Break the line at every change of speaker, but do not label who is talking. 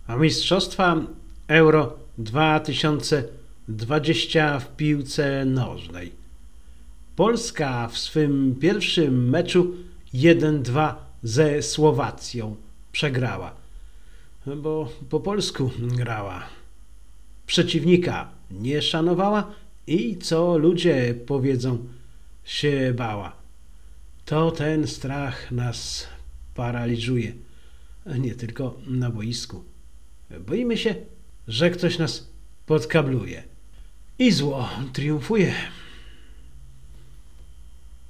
A Mistrzostwa Euro 2020 w piłce nożnej. Polska w swym pierwszym meczu 1-2 ze Słowacją przegrała, bo po polsku grała. Przeciwnika nie szanowała i co ludzie powiedzą, się bała. To ten strach nas paraliżuje, nie tylko na boisku. Boimy się, że ktoś nas podkabluje i zło triumfuje.